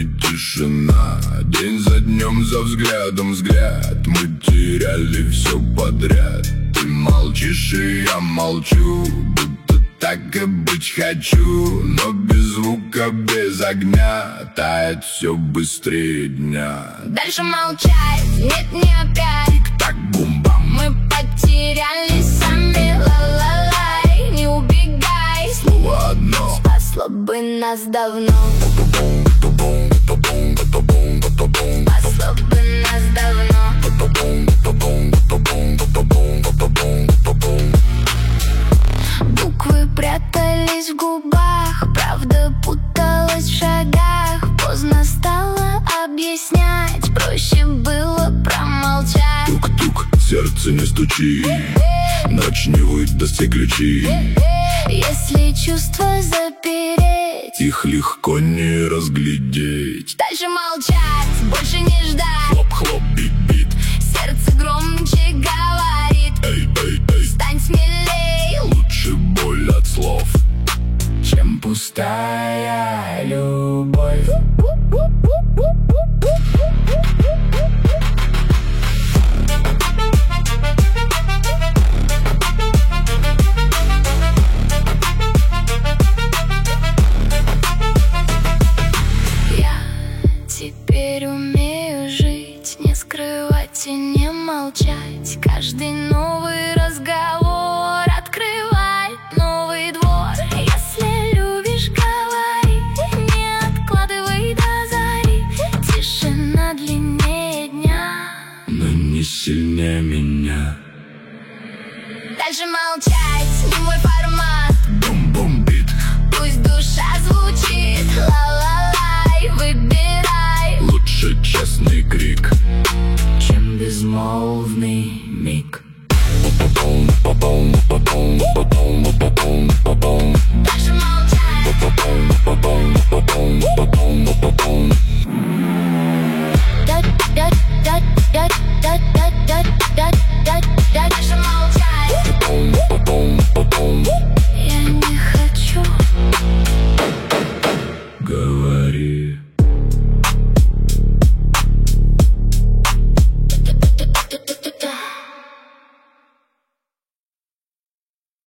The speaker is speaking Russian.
и тишина. День за днем, за взглядом взгляд. Мы теряли все подряд. Ты молчишь, и я молчу, будто так и быть хочу. Но без звука, без огня тает все быстрее дня. Дальше молчать, нет, не опять. Тик-так, бум-бам. Мы потерялись сами, ла-ла-лай. Не убегай, Слово одно спасло бы нас давно. Спасло бы нас давно. Буквы прятались в губах, правда путалась в шагах. Поздно стало объяснять, проще было промолчать. Тук-тук, сердце не стучи, ночь не выдаст все ключи. Если чувства запереть, Их легко не разглядеть. дальше молчать, больше не ждать. Хлоп-хлоп, бит-бит. Сердце громче говорит: Эй-эй-эй, стань смелей. лучше боль от слов, Чем пустая любовь. Я теперь умею жить, не скрывать и не молчать. Каждый новый разговор открывает новый двор. Если любишь, говори, не откладывай до зари. Тишина длиннее дня. но не сильнее меня. Дальше молчать, не мой формат. Бум-бум-бит, Пусть душа звучит, ла-ла-лай. Выбирай, лучше честный крик, чем безмолвный миг. Дальше молчать.